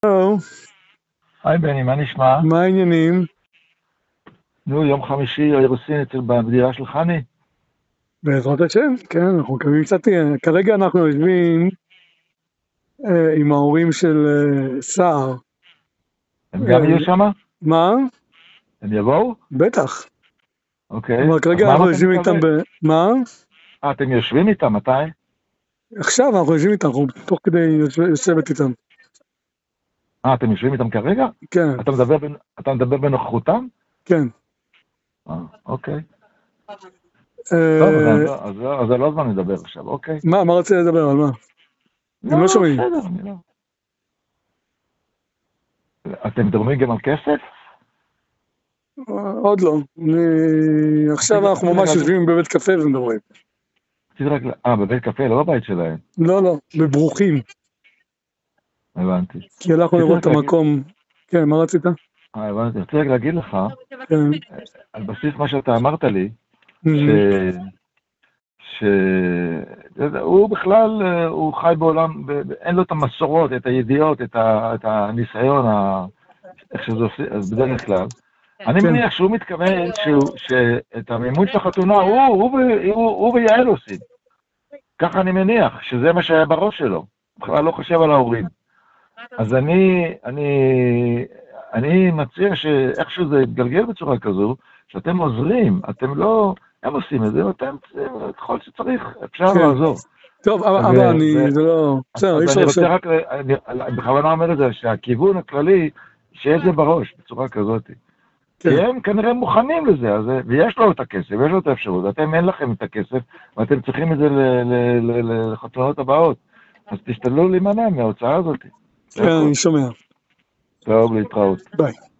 שלום, היי בני, מה נשמע? מה העניינים? נו, יום חמישי האירוסין בדירה של חני? בעזרת השם, כן, אנחנו מקווים קצת, כרגע אנחנו יושבים עם ההורים של סער. הם גם יהיו שם? מה? הם יבואו? בטח. אוקיי. אבל אז כרגע מה אנחנו אתה יושבים מקווה? איתם מה? אתם יושבים איתם, מתי? עכשיו אנחנו יושבים איתם, אנחנו תוך כדי יושבת איתם. אתם יושבים איתם כרגע? כן, אתה מדבר בנוכחותם? כן. אוקיי. טוב, אה, אז זה לא זמן לדבר עכשיו, אוקיי. מה רצית לדבר? על מה? הם לא לא, שומעים. בסדר, אני לא. אתם מדברים גם על כסף? עוד לא. עכשיו אנחנו ממש יושבים בבית קפה ומדברים. בבית קפה, לא בבית שלהם. לא, בברוכים. הבנתי. כי הלכנו לראות את המקום. כן, מה רצית? הבנתי. רציתי רק להגיד לך, כן. על בסיס מה שאתה אמרת לי, שהוא בכלל, הוא חי בעולם, אין לו את המסורות, את הידיעות, את הניסיון, איך שזה עושה, אז בדרך כלל. אני מניח שהוא מתכוון שאת המימון של החתונה הוא ויעל עושים. ככה אני מניח, שזה מה שהיה בראש שלו. בכלל לא חושב על ההורים. אז אני מציע שאיכשהו זה יתגלגל בצורה כזו, שאתם עוזרים, אתם לא, הם עושים את זה, ואתם, ככל שצריך, אפשר לעזור. טוב, אבל זה לא... בסדר, אי אז אפשר אני רוצה לשבת. רק, בכוונה אומר את זה, שהכיוון הכללי, שיהיה זה בראש, בצורה כזאת. כי הם כנראה מוכנים לזה, ויש לו את הכסף, ויש לו את האפשרות, ואתם אין לכם את הכסף, ואתם צריכים את זה לחתונות הבאות. אז תשתדלו להימנע מההוצאה הזאת. כן, אני שומע. טוב, להתראות. ביי.